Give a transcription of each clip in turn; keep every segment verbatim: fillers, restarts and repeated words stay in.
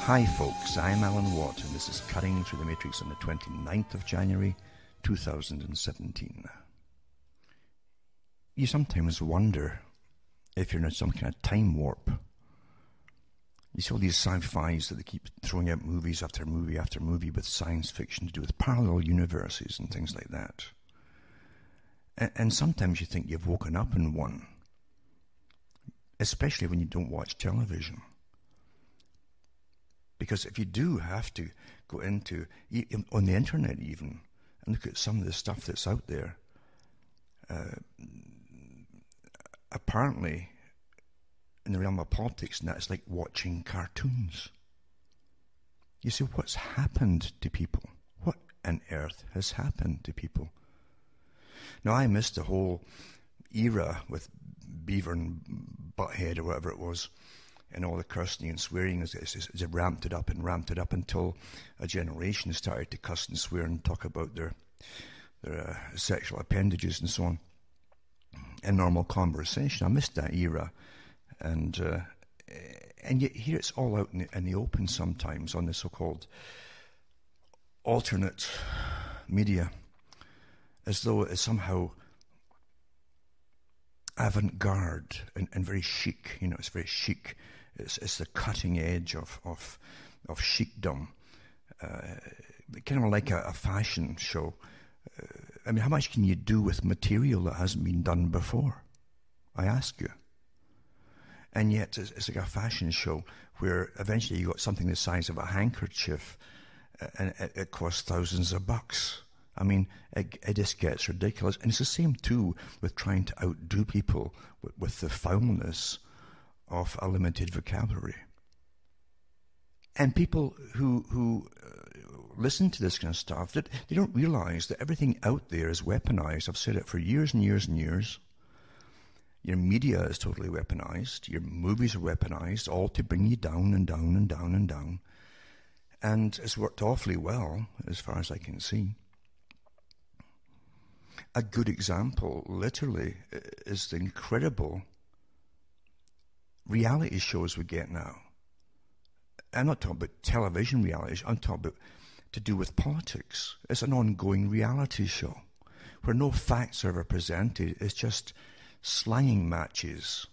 Hi folks, I'm Alan Watt and this is Cutting Through the Matrix on the twenty-ninth of January two thousand seventeen. You sometimes wonder if you're in some kind of time warp. You see all these sci-fis that they keep throwing out movies after movie after movie with science fiction to do with parallel universes and things like that. And, and sometimes you think you've woken up in one, especially when you don't watch television. Because if you do have to go into, on the internet even, and look at some of the stuff that's out there, uh, apparently, in the realm of politics, and that's like watching cartoons. You see, what's happened to people? What on earth has happened to people? Now, I missed the whole era with Beaver and Butthead, or whatever it was, and all the cursing and swearing as it ramped it up and ramped it up until a generation started to cuss and swear and talk about their their uh, sexual appendages and so on in normal conversation. I missed that era, and uh, and yet here it's all out in the, in the open sometimes on the so-called alternate media, as though it's somehow avant-garde and, and very chic. You know, it's very chic. It's, it's the cutting edge of of, of chicdom, uh, kind of like a, a fashion show. Uh, I mean, how much can you do with material that hasn't been done before? I ask you. And yet, it's, it's like a fashion show where eventually you got something the size of a handkerchief, uh, and it, it costs thousands of bucks. I mean, it, it just gets ridiculous. And it's the same, too, with trying to outdo people with, with the foulness of a limited vocabulary. And people who who uh, listen to this kind of stuff, that they don't realize that everything out there is weaponized. I've said it for years and years and years. Your media is totally weaponized. Your movies are weaponized, all to bring you down and down and down and down. And it's worked awfully well, as far as I can see. A good example, literally, is the incredible reality shows we get now. I'm not talking about television reality, I'm talking about to do with politics. It's an ongoing reality show where no facts are ever presented. It's just slanging matches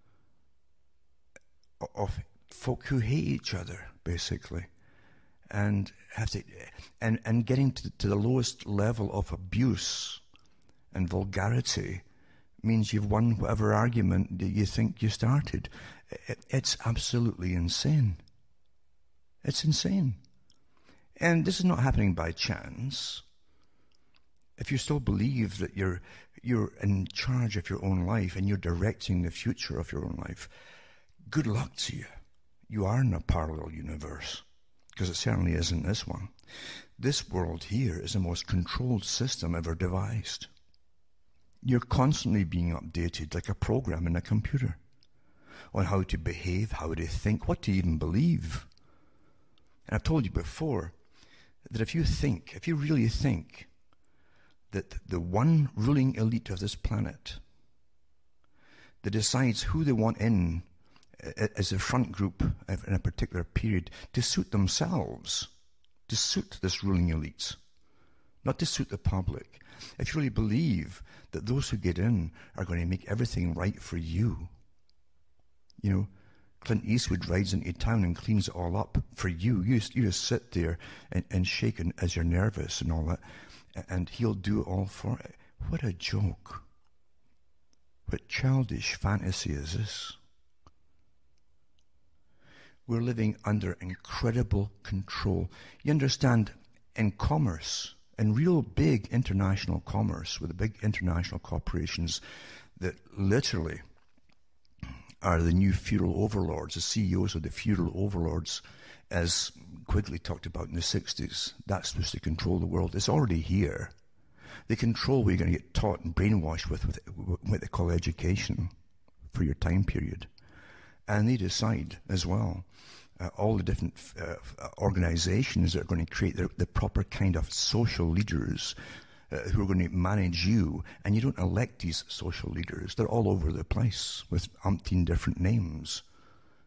of folk who hate each other, basically, and have to, and, and getting to, to the lowest level of abuse and vulgarity means you've won whatever argument that you think you started. It, it's absolutely insane. It's insane. And this is not happening by chance. If you still believe that you're you're in charge of your own life and you're directing the future of your own life, good luck to you. You are in a parallel universe, because it certainly isn't this one. This world here is the most controlled system ever devised. You're constantly being updated like a program in a computer on how to behave, how to think, what to even believe. And I've told you before that if you think, if you really think that the one ruling elite of this planet that decides who they want in as a front group in a particular period to suit themselves, to suit this ruling elite, not to suit the public. If you really believe that those who get in are going to make everything right for you, you know, Clint Eastwood rides into town and cleans it all up for you. You just, you just sit there and, and shake as you're nervous and all that, and he'll do it all for it. What a joke. What childish fantasy is this? We're living under incredible control. You understand, in commerce, in real big international commerce with the big international corporations that literally are the new feudal overlords, the C E Os of the feudal overlords, as Quigley talked about in the sixties. That's supposed to control the world. It's already here. They control what you're going to get taught and brainwashed with, with what they call education for your time period. And they decide as well uh, all the different uh, organizations that are going to create the, the proper kind of social leaders uh, who are going to manage you. And you don't elect these social leaders. They're all over the place with umpteen different names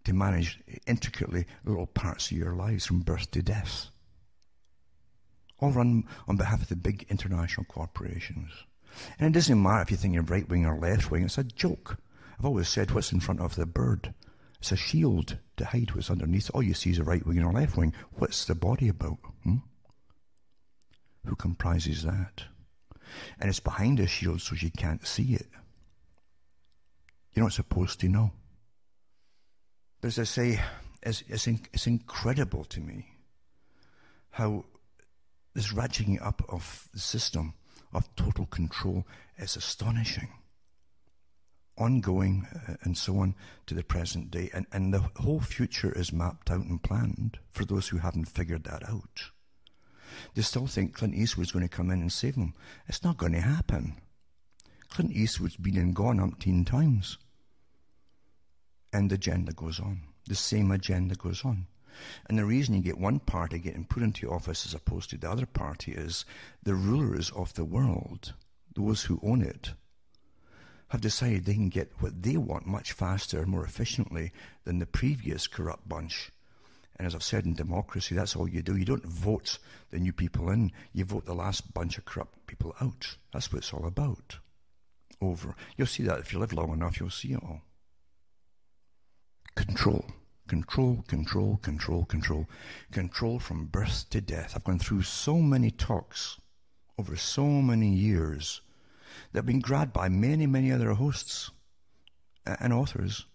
to manage intricately little parts of your lives from birth to death. All run on behalf of the big international corporations. And it doesn't matter if you think you're right wing or left wing, it's a joke. I've always said what's in front of the bird. It's a shield to hide what's underneath. All you see is a right wing or left wing. What's the body about? Hmm? Who comprises that? And it's behind a shield so you can't see it. You're not supposed to know. But as I say, it's, it's, in, it's incredible to me how this ratcheting up of the system of total control is astonishing. Ongoing uh, and so on to the present day. And, and the whole future is mapped out and planned for those who haven't figured that out. They still think Clint Eastwood's going to come in and save them. It's not going to happen. Clint Eastwood's been and gone umpteen times. And the agenda goes on. The same agenda goes on. And the reason you get one party getting put into office as opposed to the other party is the rulers of the world, those who own it, have decided they can get what they want much faster and more efficiently than the previous corrupt bunch. And as I've said, in democracy, that's all you do. You don't vote the new people in. You vote the last bunch of corrupt people out. That's what it's all about. Over. You'll see that if you live long enough, you'll see it all. Control. Control, control, control, control. Control from birth to death. I've gone through so many talks over so many years that have been grabbed by many, many other hosts and authors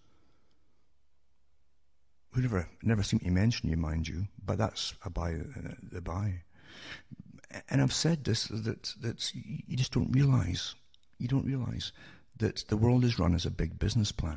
who never, never seem to mention you, mind you, but that's a by uh, the by. And I've said this, that, that you just don't realize, you don't realize that the world is run as a big business plan.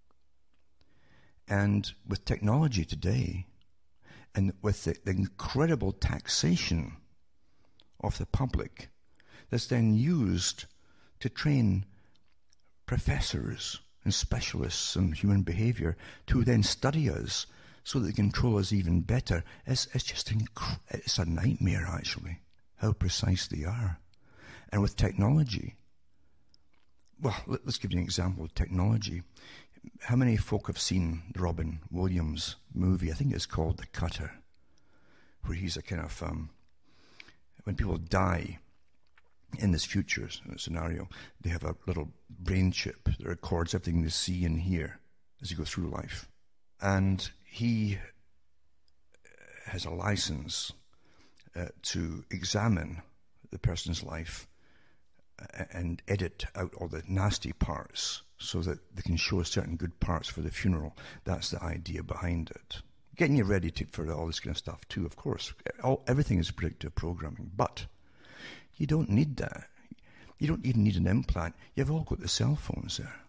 And with technology today, and with the, the incredible taxation of the public that's then used to train professors and specialists in human behavior to then study us so that they control us even better, it's, it's just inc- it's a nightmare, actually, how precise they are. And with technology, well, let's give you an example of technology. How many folk have seen the Robin Williams movie? I think it's called The Cutter, where he's a kind of, um, when people die in this future scenario, they have a little brain chip that records everything they see and hear as you go through life. And he has a license uh, to examine the person's life and edit out all the nasty parts so that they can show certain good parts for the funeral. That's the idea behind it. Getting you ready to, for all this kind of stuff too, of course. All, everything is predictive programming, but you don't need that. You don't even need an implant. You've all got the cell phones there.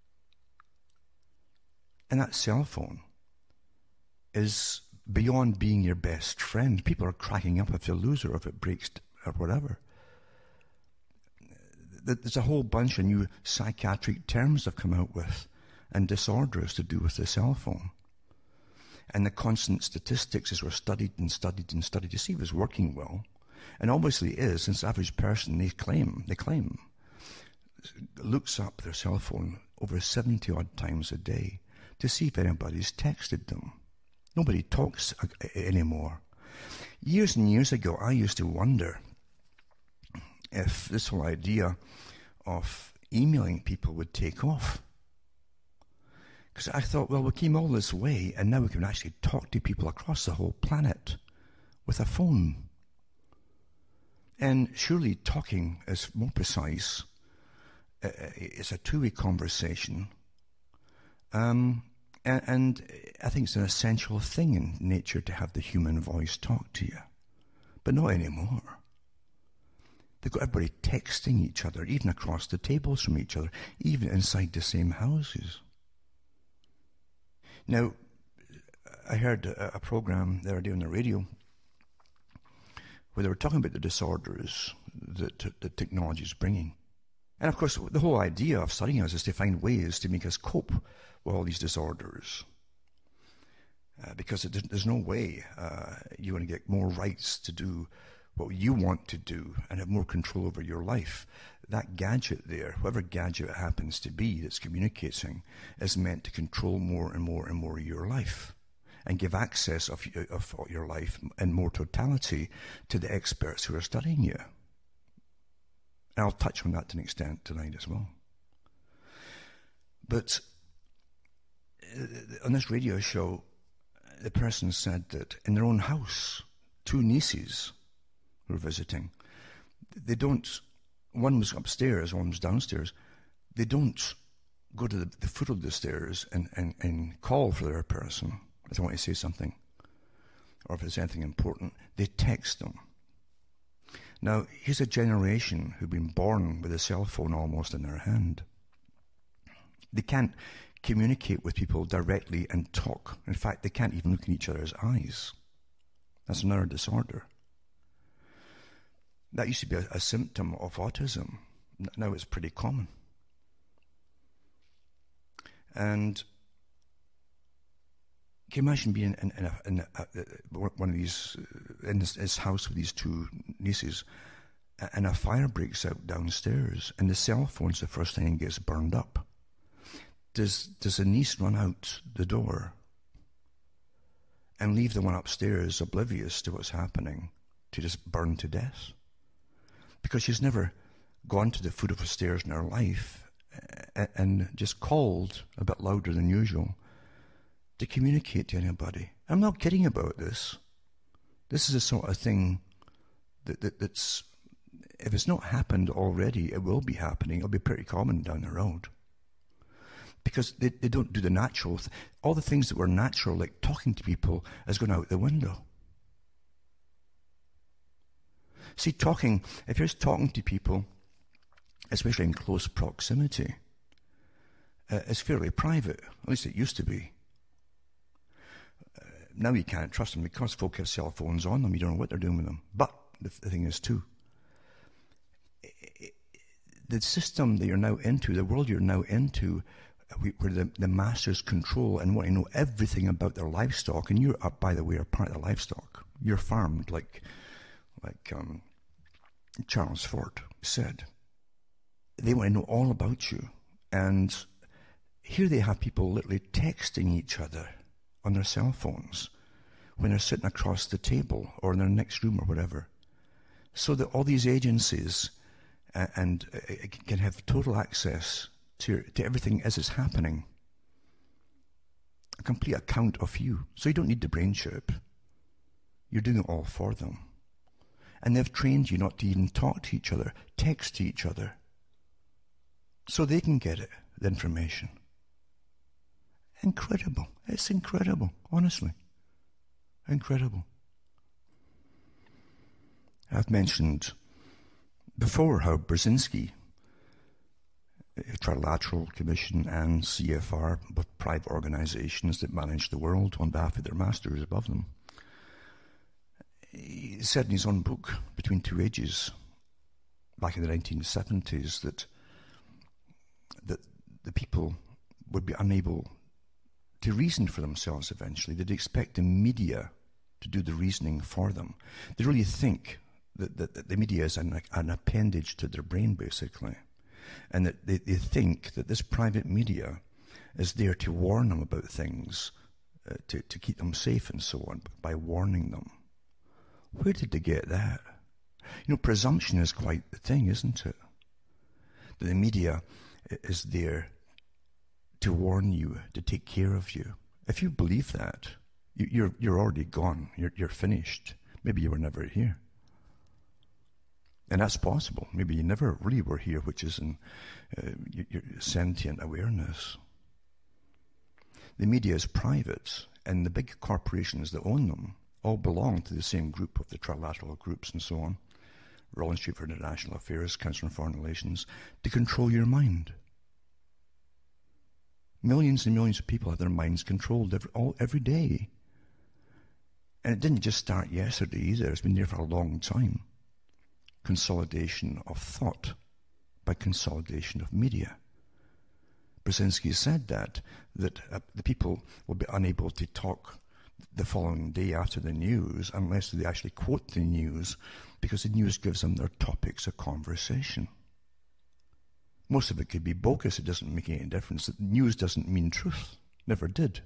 And that cell phone is beyond being your best friend. People are cracking up if you lose it or if it breaks or whatever. There's a whole bunch of new psychiatric terms they've come out with and disorders to do with the cell phone. And the constant statistics as were studied and studied and studied to see if it was working well. And obviously it is, since the average person, they claim, they claim, looks up their cell phone over seventy odd times a day to see if anybody's texted them. Nobody talks anymore. Years and years ago, I used to wonder if this whole idea of emailing people would take off. Because I thought, well, we came all this way, and now we can actually talk to people across the whole planet with a phone. And surely talking is more precise. Uh, it's a two-way conversation. Um, and, and I think it's an essential thing in nature to have the human voice talk to you. But not anymore. They've got everybody texting each other, even across the tables from each other, even inside the same houses. Now, I heard a, a program they were doing on the radio where they were talking about the disorders that, that technology is bringing. And of course, the whole idea of studying us is to find ways to make us cope with all these disorders. Uh, because it, there's no way uh, you're going to get more rights to do what you want to do and have more control over your life that gadget there, whatever gadget it happens to be that's communicating, is meant to control more and more and more of your life and give access of, of your life in more totality to the experts who are studying you. And I'll touch on that to an extent tonight as well. But on this radio show, the person said that in their own house, two nieces were visiting. They don't, one was upstairs, one was downstairs. They don't go to the, the foot of the stairs and, and, and call for their person if they want to say something, or if there's anything important. They text them. Now, here's a generation who've been born with a cell phone almost in their hand. They can't communicate with people directly and talk. In fact, they can't even look in each other's eyes. That's another disorder. That used to be a, a symptom of autism. Now it's pretty common. And can you imagine being in, in, a, in a, one of these, in this, this house with these two nieces, and a fire breaks out downstairs, and the cell phone's the first thing that gets burned up? Does, does the niece run out the door and leave the one upstairs oblivious to what's happening to just burn to death? Because she's never gone to the foot of the stairs in her life and just called a bit louder than usual to communicate to anybody. I'm not kidding about this. This is the sort of thing that, that that's, if it's not happened already, it will be happening. It'll be pretty common down the road. Because they, they don't do the natural. Th- all the things that were natural, like talking to people, has gone out the window. See, talking, if you're talking to people, especially in close proximity, uh, it's fairly private. At least it used to be. Uh, now you can't trust them because folk have cell phones on them. You don't know what they're doing with them. But the, the thing is, too, the system that you're now into, the world you're now into, where the, the masters control and want to know everything about their livestock, and you, are, by the way, are part of the livestock. You're farmed, like like um, Charles Fort said. They want to know all about you. And here they have people literally texting each other on their cell phones when they're sitting across the table or in their next room or whatever. So that all these agencies uh, and uh, can have total access to, to everything as it's happening. A complete account of you. So you don't need the brain chip. You're doing it all for them. And they've trained you not to even talk to each other, text to each other, so they can get it, the information. Incredible. It's incredible, honestly. Incredible. I've mentioned before how Brzezinski, Trilateral Commission and C F R, both private organizations that manage the world on behalf of their masters above them, he said in his own book, Between Two Ages, back in the nineteen seventies, that that the people would be unable to reason for themselves eventually. They'd expect the media to do the reasoning for them. They really think that, that, that the media is an, an appendage to their brain, basically. And that they, they think that this private media is there to warn them about things, uh, to, to keep them safe and so on, by warning them. Where did they get that? You know, presumption is quite the thing, isn't it? That the media is there to warn you, to take care of you. If you believe that, you, you're you're already gone. You're you're finished. Maybe you were never here. And that's possible. Maybe you never really were here, which is in uh, your, your sentient awareness. The media is private, and the big corporations that own them all belong to the same group of the trilateral groups and so on. Royal Institute for International Affairs, Council on Foreign Relations, to control your mind. Millions and millions of people have their minds controlled every, all, every day. And it didn't just start yesterday either. It's been there for a long time. Consolidation of thought by consolidation of media. Brzezinski said that, that uh, the people will be unable to talk the following day after the news unless they actually quote the news, because the news gives them their topics of conversation. Most of it could be bogus. It doesn't make any difference. News doesn't mean truth. Never did.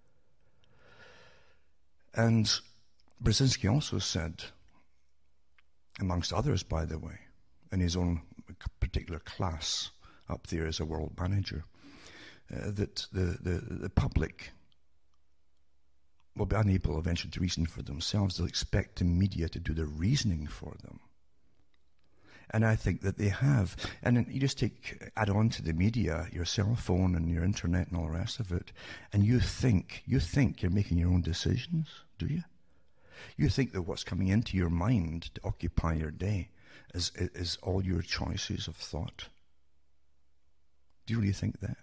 And Brzezinski also said, amongst others, by the way, in his own particular class up there as a world manager, uh, that the, the, the public will be unable eventually to reason for themselves. They'll expect the media to do the reasoning for them. And I think that they have. And then you just take, add on to the media, your cell phone and your internet and all the rest of it, and you think, you think you're making your own decisions, do you? You think that what's coming into your mind to occupy your day is, is all your choices of thought. Do you really think that?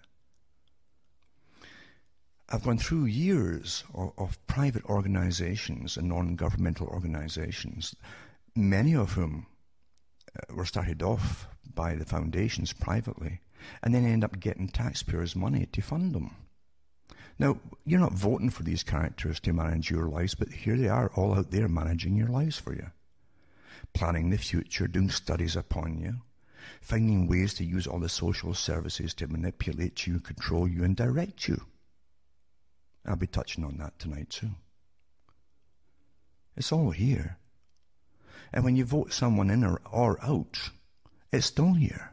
I've gone through years of, of private organizations and non-governmental organizations, many of whom uh, were started off by the foundations privately, and then end up getting taxpayers' money to fund them. Now, you're not voting for these characters to manage your lives, but here they are, all out there managing your lives for you. Planning the future, doing studies upon you, finding ways to use all the social services to manipulate you, control you, and direct you. I'll be touching on that tonight too. It's all here. And when you vote someone in or, or out, it's still here.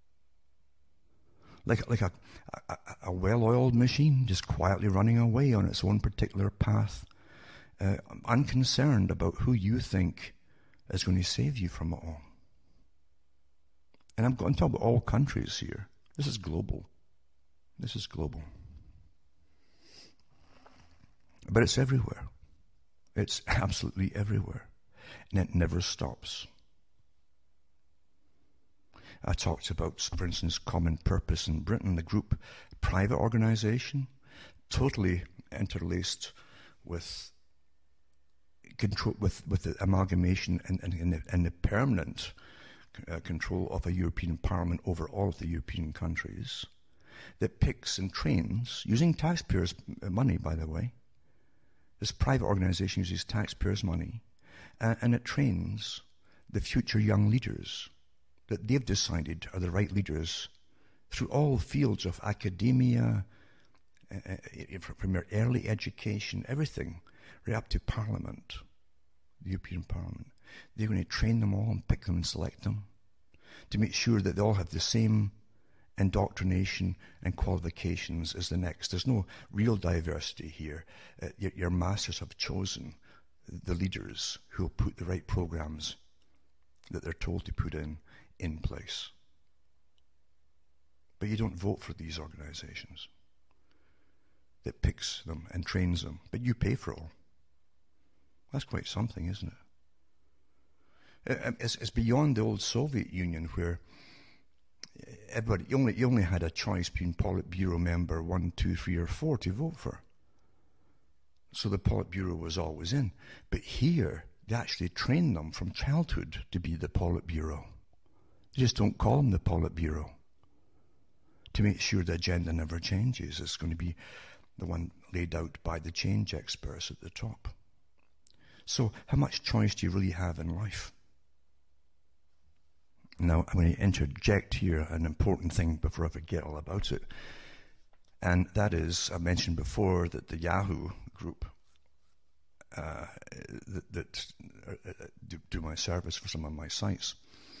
Like, like a, a, a well-oiled machine just quietly running away on its own particular path, uh, unconcerned about who you think is going to save you from it all. And I'm going to talk about all countries here. This is global. This is global. But it's everywhere. It's absolutely everywhere. And it never stops. I talked about, for instance, Common Purpose in Britain, the group, private organization, totally interlaced with control, with, with the amalgamation and, and, and, the, and the permanent uh, control of a European Parliament over all of the European countries, that picks and trains, using taxpayers' money, by the way. This private organization uses taxpayers' money, uh, and it trains the future young leaders that they've decided are the right leaders through all fields of academia, uh, from your early education, everything, right up to Parliament, the European Parliament. They're going to train them all and pick them and select them to make sure that they all have the same indoctrination and qualifications as the next. There's no real diversity here. Uh, your, your masters have chosen the leaders who will put the right programs that they're told to put in in place. But you don't vote for these organizations that picks them and trains them, but you pay for it all. That's quite something, isn't it? It's, it's beyond the old Soviet Union where everybody, you only, you only had a choice between Politburo member one, two, three, or four to vote for. So the Politburo was always in. But here, they actually train them from childhood to be the Politburo. They just don't call them the Politburo. To make sure the agenda never changes, it's going to be the one laid out by the change experts at the top. So how much choice do you really have in life? Now, I'm going to interject here an important thing before I forget all about it. And that is, I mentioned before that the Yahoo group uh, that, that uh, do, do my service for some of my sites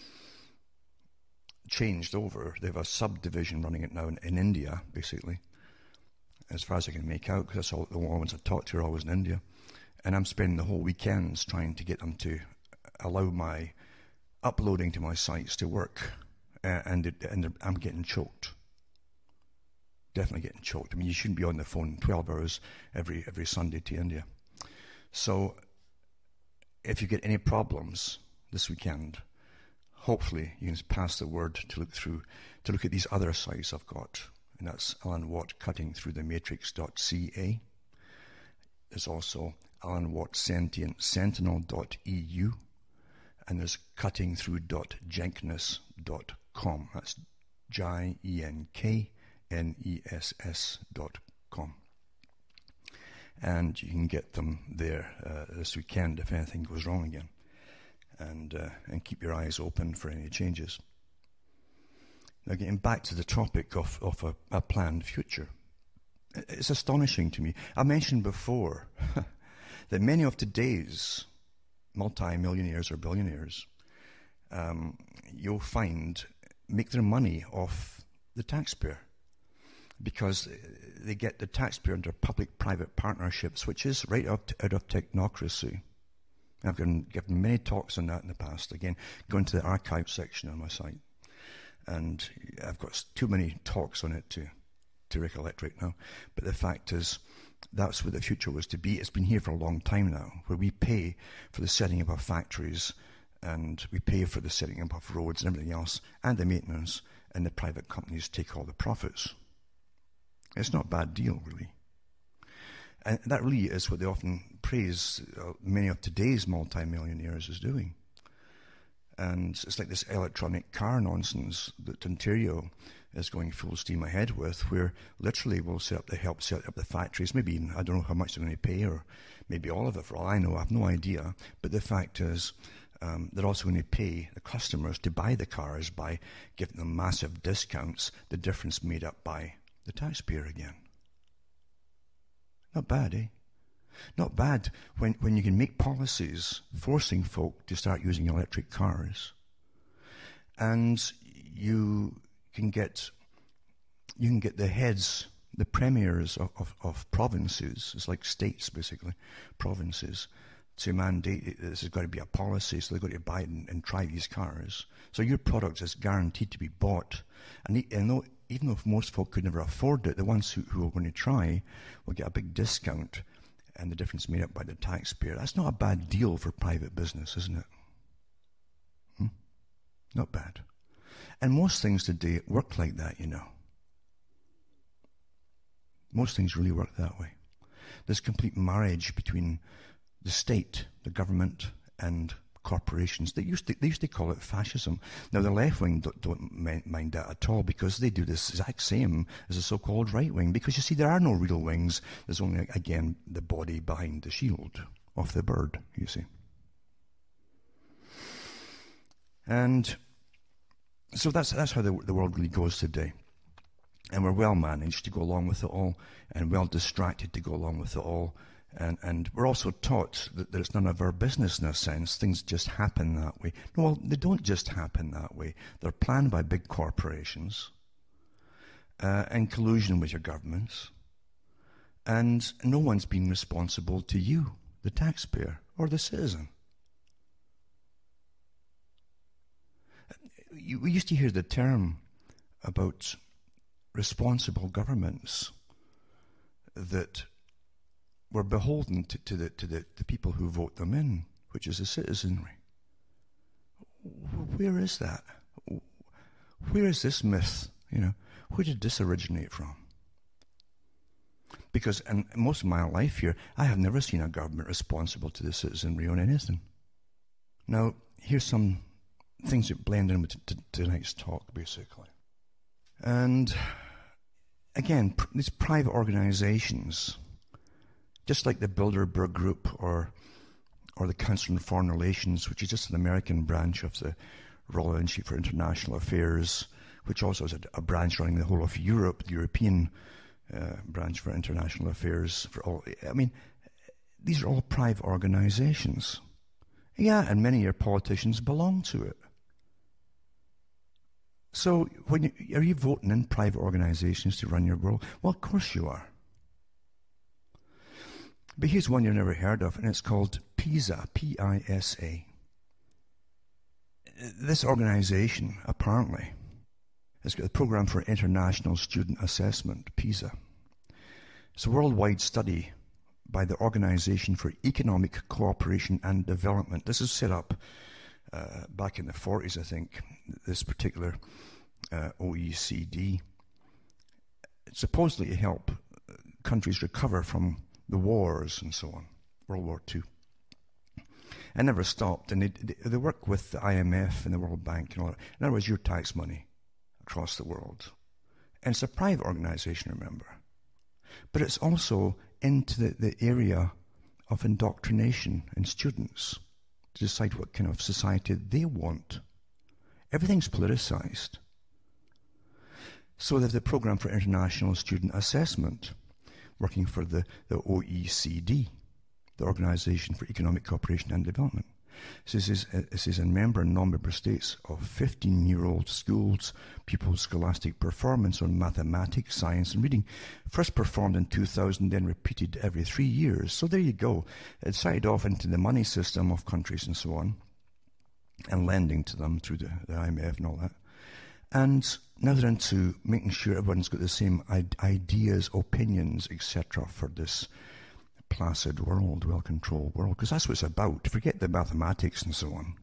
changed over. They have a subdivision running it now in, in India, basically, as far as I can make out, because that's all the ones I talked to are always in India. And I'm spending the whole weekends trying to get them to allow my uploading to my sites to work, uh, and, it, and I'm getting choked. Definitely getting choked. I mean, you shouldn't be on the phone twelve hours every every Sunday to India. So, if you get any problems this weekend, hopefully you can pass the word to look through, to look at these other sites I've got, and that's Alan Watt Cutting Through the Matrix dot C A. There's also Alan Watt Sentient Sentinel dot E U. And there's cutting through dot jenkness dot com. That's J E N K N E S S dot com. And you can get them there uh, this weekend if anything goes wrong again. And, uh, and keep your eyes open for any changes. Now, getting back to the topic of, of a, a planned future, it's astonishing to me. I mentioned before that many of today's multi-millionaires or billionaires, um, you'll find, make their money off the taxpayer, because they get the taxpayer under public-private partnerships, which is right out, out of technocracy. I've given, given many talks on that in the past. Again, go into the archive section on my site. And I've got too many talks on it to, to recollect right now. But the fact is, that's what the future was to be. It's been here for a long time now, where we pay for the setting up of factories, and we pay for the setting up of roads and everything else, and the maintenance, and the private companies take all the profits. It's not a bad deal, really. And that really is what they often praise uh, many of today's multi-millionaires is doing. And it's like this electronic car nonsense that Ontario is going full steam ahead with, where literally we'll set up the help set up the factories. Maybe even, I don't know how much they're going to pay, or maybe all of it for all I know. I have no idea. But the fact is, um, they're also going to pay the customers to buy the cars by giving them massive discounts, the difference made up by the taxpayer again. Not bad, eh? Not bad when, when you can make policies forcing folk to start using electric cars, and you can get you can get the heads, the premiers of, of, of provinces, it's like states basically, provinces, to mandate this has got to be a policy, so they've got to buy and, and try these cars. So your product is guaranteed to be bought, and, and though, even though most folk could never afford it, the ones who, who are going to try will get a big discount, and the difference made up by the taxpayer. That's not a bad deal for private business, isn't it? Hmm? Not bad. And most things today work like that, you know. Most things really work that way. This complete marriage between the state, the government, and corporations. They used to, they used to call it fascism. Now, the left wing don't, don't mind that at all, because they do this exact same as the so-called right wing. Because you see, there are no real wings. There's only, again, the body behind the shield of the bird, you see. And so that's that's how the, the world really goes today. And we're well managed to go along with it all, and well distracted to go along with it all. And, and we're also taught that, that it's none of our business in a sense. Things just happen that way. No, well, they don't just happen that way. They're planned by big corporations uh, in collusion with your governments. And no one's being responsible to you, the taxpayer, or the citizen. We used to hear the term about responsible governments that were beholden to, to, the, to the, the people who vote them in, which is the citizenry. Where is that? Where is this myth? You know, where did this originate from? Because in most of my life here, I have never seen a government responsible to the citizenry on anything. Now, here's some things that blend in with t- t- tonight's talk, basically. And again, pr- these private organizations, just like the Bilderberg Group or or the Council on Foreign Relations, which is just an American branch of the Royal Institute for International Affairs, which also is a, a branch running the whole of Europe, the European uh, branch for international affairs. For all, I mean, these are all private organizations. Yeah, and many of your politicians belong to it. So, when you, are you voting in private organizations to run your world? Well, of course you are. But here's one you've never heard of, and it's called PISA, P I S A. This organization, apparently, has got a program for international student assessment, PISA. It's a worldwide study by the Organization for Economic Cooperation and Development. This is set up uh, back in the forties, I think, this particular uh, O E C D. It's supposedly to help countries recover from the wars and so on, World War Two. It never stopped, and they, they, they work with the I M F and the World Bank and all that. In other words, your tax money across the world. And it's a private organization, remember. But it's also into the, the area of indoctrination in students to decide what kind of society they want. Everything's politicized. So they have the Programme for International Student Assessment, working for the, the O E C D, the Organisation for Economic Cooperation and Development. This is, this is in member and non-member states of fifteen-year-old schools, pupils' scholastic performance on mathematics, science and reading. First performed in two thousand, then repeated every three years. So there you go. It started off into the money system of countries and so on, and lending to them through the, the I M F and all that. And now they're into making sure everyone's got the same ideas, opinions, et cetera for this placid world, well-controlled world, because that's what it's about. Forget the mathematics and so on.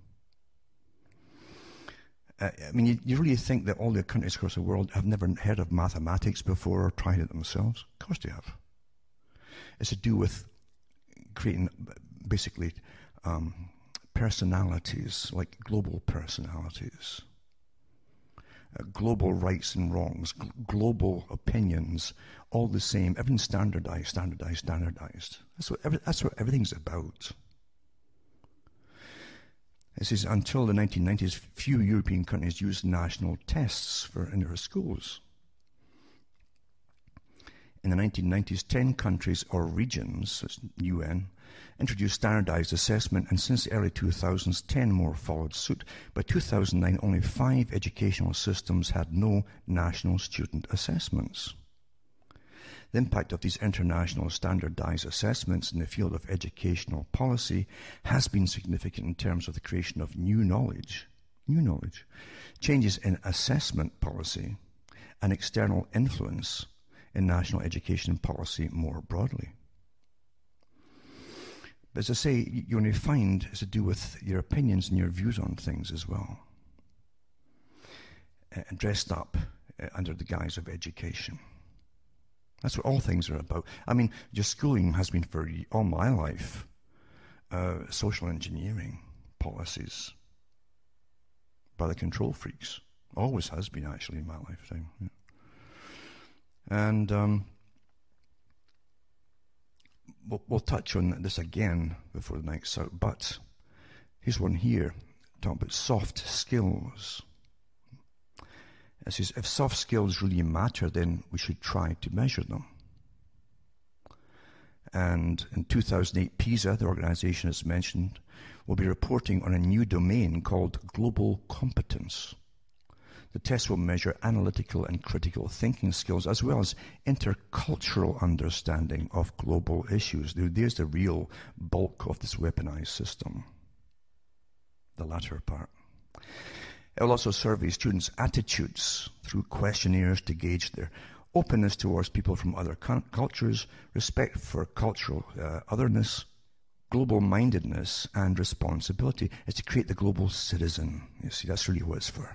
Uh, I mean, you, you really think that all the countries across the world have never heard of mathematics before or tried it themselves? Of course they have. It's to do with creating, basically, um, personalities, like global personalities. Uh, global rights and wrongs, gl- global opinions, all the same, everything's standardized, standardized, standardized. That's what, every, that's what everything's about. It says, until the nineteen nineties, few European countries used national tests for in their schools. In the nineteen nineties, ten countries or regions, that's U N, introduced standardized assessment, and since the early two thousands, ten more followed suit. By two thousand nine, only five educational systems had no national student assessments. The impact of these international standardized assessments in the field of educational policy has been significant in terms of the creation of new knowledge, new knowledge, changes in assessment policy, and external influence in national education policy more broadly. But as I say, you only find it's to do with your opinions and your views on things as well, uh, dressed up uh, under the guise of education. That's what all things are about. I mean, just schooling has been for all my life, uh, social engineering policies by the control freaks. Always has been, actually, in my lifetime. Yeah. And um, we'll, we'll touch on this again before the night's out, but here's one here, talking about soft skills. It says, if soft skills really matter, then we should try to measure them. And in two thousand eight, PISA, the organization as mentioned, will be reporting on a new domain called global competence. The test will measure analytical and critical thinking skills as well as intercultural understanding of global issues. There's the real bulk of this weaponized system, the latter part. It will also survey students' attitudes through questionnaires to gauge their openness towards people from other cultures, respect for cultural uh, otherness, global-mindedness, and responsibility. It's to create the global citizen. You see, that's really what it's for.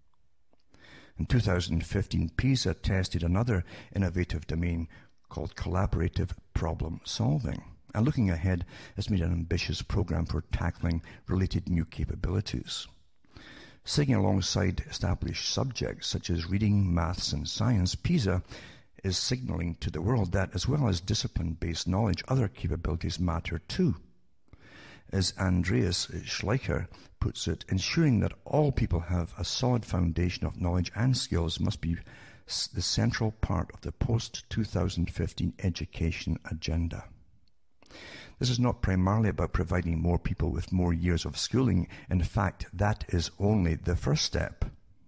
In two thousand fifteen, PISA tested another innovative domain called collaborative problem solving. And looking ahead, has made an ambitious program for tackling related new capabilities. Sitting alongside established subjects such as reading, maths, and science, PISA is signaling to the world that, as well as discipline-based knowledge, other capabilities matter too. As Andreas Schleicher puts it, ensuring that all people have a solid foundation of knowledge and skills must be the central part of the post two thousand fifteen education agenda. This is not primarily about providing more people with more years of schooling. In fact, that is only the first step.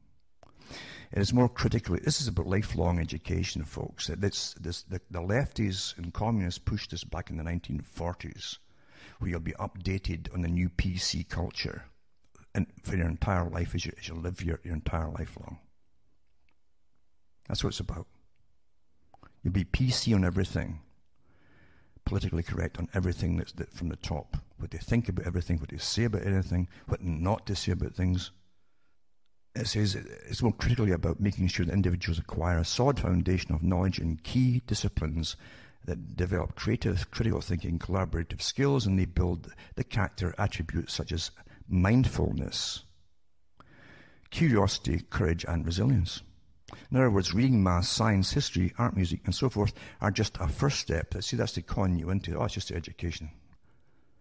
It is more critically, this is about lifelong education, folks. This, this, the, the lefties and communists pushed this back in the nineteen forties, where you'll be updated on the new P C culture and for your entire life as you, as you live your, your entire life long. That's what it's about. You'll be P C on everything. Politically correct on everything that's that from the top. What they think about everything, what they say about anything, what not to say about things. It says it's more critically about making sure that individuals acquire a solid foundation of knowledge in key disciplines that develop creative, critical thinking, collaborative skills, and they build the character attributes such as mindfulness, curiosity, courage, and resilience. In other words, reading, math, science, history, art, music, and so forth are just a first step. See, that's to con you into, oh, it's just education.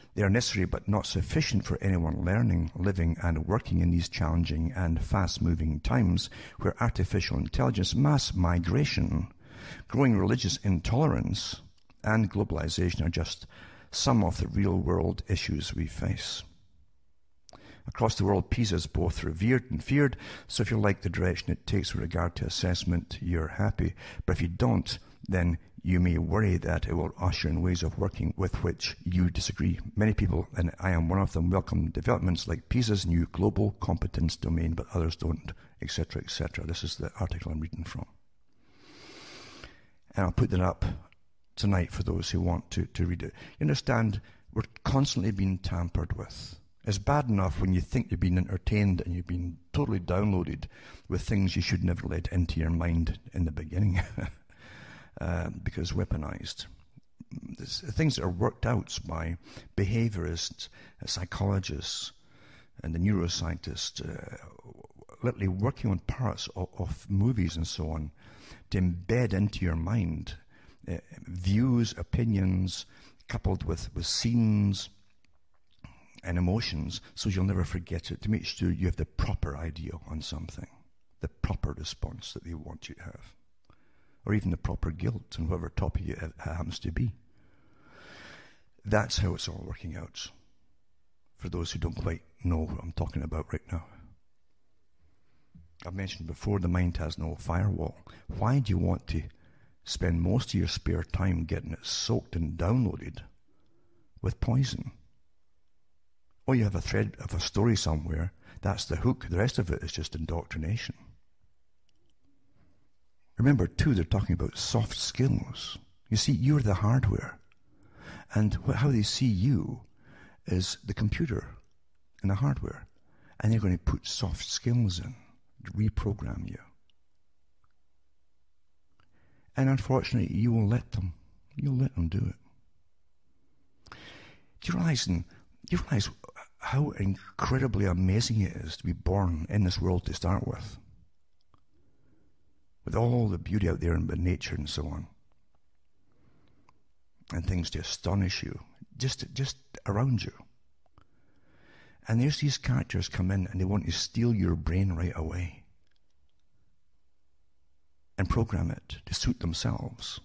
They are necessary but not sufficient for anyone learning, living and working in these challenging and fast-moving times where artificial intelligence, mass migration, growing religious intolerance and globalization are just some of the real-world issues we face. Across the world, PISA is both revered and feared, so if you like the direction it takes with regard to assessment, you're happy. But if you don't, then you may worry that it will usher in ways of working with which you disagree. Many people, and I am one of them, welcome developments like PISA's new global competence domain, but others don't, et cetera, et cetera. This is the article I'm reading from. And I'll put that up tonight for those who want to, to read it. You understand, we're constantly being tampered with. It's bad enough when you think you're being entertained and you've been totally downloaded with things you should never let into your mind in the beginning. uh, because weaponized. This, things that are worked out by behaviorists, uh, psychologists, and the neuroscientists, uh, literally working on parts of, of movies and so on to embed into your mind uh, views, opinions, coupled with, with scenes and emotions, so you'll never forget it, to make sure you have the proper idea on something, the proper response that they want you to have, or even the proper guilt on whatever topic it happens to be. That's how it's all working out, for those who don't quite know what I'm talking about right now. I've mentioned before, the mind has no firewall. Why do you want to spend most of your spare time getting it soaked and downloaded with poison? Or you have a thread of a story somewhere, that's the hook. The rest of it is just indoctrination. Remember, too, they're talking about soft skills. You see, you're the hardware. And how they see you is the computer and the hardware. And they're going to put soft skills in, to reprogram you. And unfortunately, you will let them. You'll let them do it. Do you realize, do you realize how incredibly amazing it is to be born in this world to start with? With all the beauty out there in nature and so on. And things to astonish you, just, just around you. And there's these characters come in and they want to steal your brain right away. And program it to suit themselves.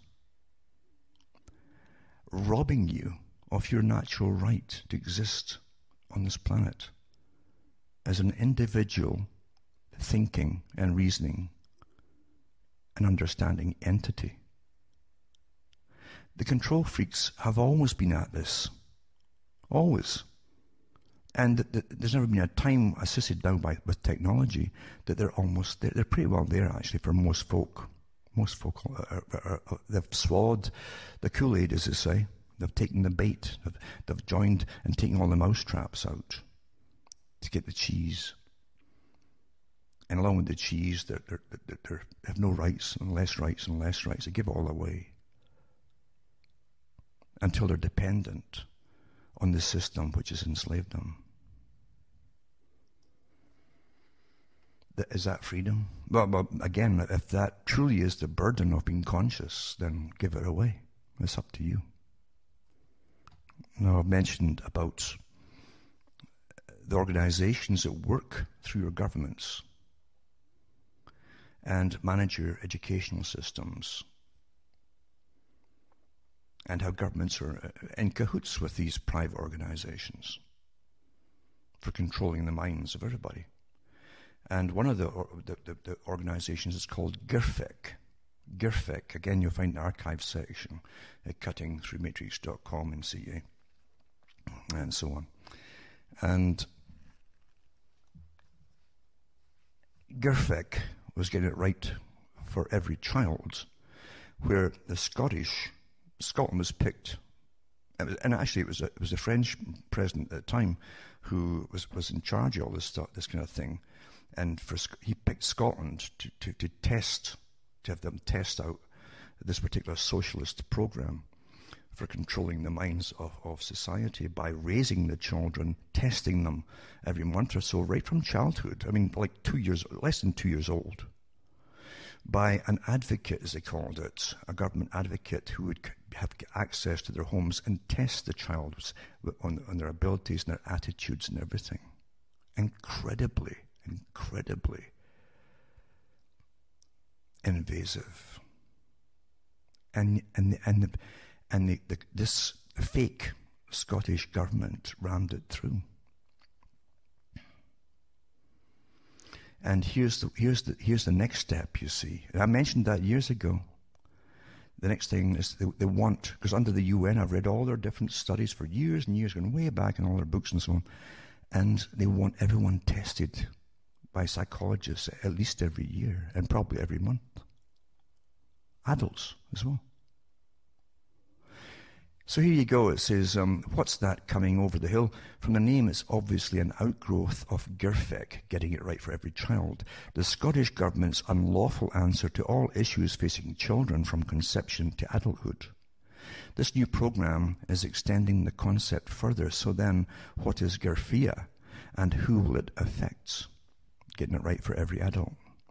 Robbing you of your natural right to exist on this planet as an individual thinking and reasoning and understanding entity. The control freaks have always been at this. Always. And th- th- there's never been a time assisted now by with technology that they're almost, they're, they're pretty well there actually for most folk. Most folk, are, are, are, they've swallowed the Kool-Aid, as they say. They've taken the bait. They've, they've joined and taken all the mouse traps out to get the cheese. And along with the cheese, they have no rights and less rights and less rights. They give it all away until they're dependent on the system which has enslaved them. Is that freedom? Well, well, again, if that truly is the burden of being conscious, then give it away. It's up to you. Now, I've mentioned about the organizations that work through your governments and manage your educational systems, and how governments are in cahoots with these private organizations for controlling the minds of everybody. And one of the, the, the, the organizations is called GIRFIC. GIRFIC, again, you'll find the archive section at cutting through matrix dot com in C A, and so on. And GIRFIC was getting it right for every child, where the Scottish, Scotland was picked, and actually it was a, it was a French president at the time who was, was in charge of all this stuff, this kind of thing. And for, he picked Scotland to, to, to test, to have them test out this particular socialist program for controlling the minds of, of society by raising the children, testing them every month or so, right from childhood. I mean, like two years, less than two years old, by an advocate, as they called it, a government advocate who would have access to their homes and test the child on, on their abilities and their attitudes and everything. Incredibly, incredibly invasive. And and and the, and the, the, this fake Scottish government rammed it through. And here's the here's the here's the next step. You see, and I mentioned that years ago. The next thing is they, they want, because under the U N, I've read all their different studies for years and years, going way back in all their books and so on, and they want everyone tested by psychologists at least every year and probably every month. Adults as well. So here you go. It says, um, what's that coming over the hill? From the name, it's obviously an outgrowth of GIRFIC, getting it right for every child, the Scottish Government's unlawful answer to all issues facing children from conception to adulthood. This new programme is extending the concept further. So then, what is GIRFIA and who will it affect? Getting it right for every adult.